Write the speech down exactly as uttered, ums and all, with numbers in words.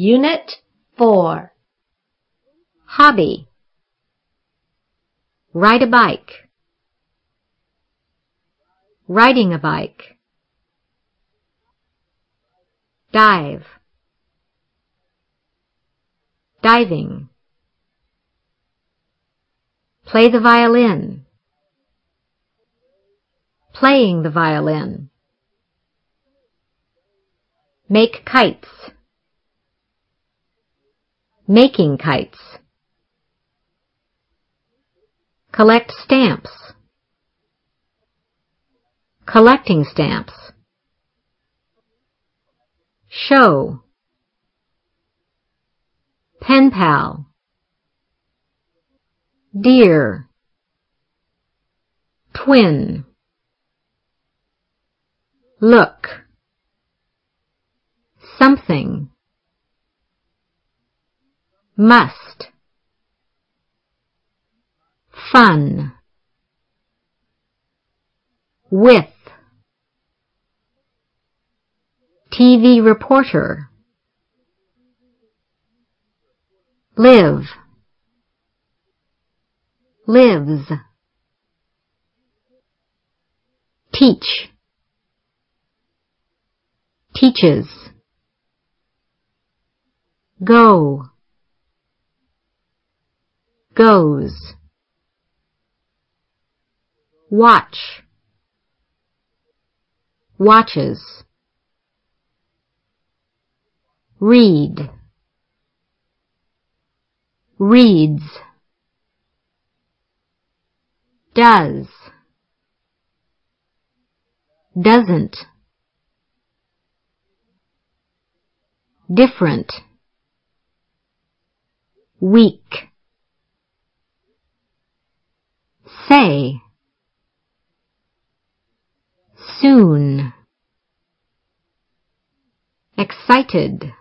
Unit four. Hobby. Ride a bike. Riding a bike. Dive. Diving. Play the violin. Playing the violin. Make kites. Making kites. Collect stamps. Collecting stamps. Show. Pen pal. Deer. Twin. Look. Something. Must. Fun. With. T V reporter. Live. Lives. Teach. Teaches. Go. Goes. Watch. Watches. Read. Reads. Does. Doesn't. Different. Weak. Say. Soon. Excited.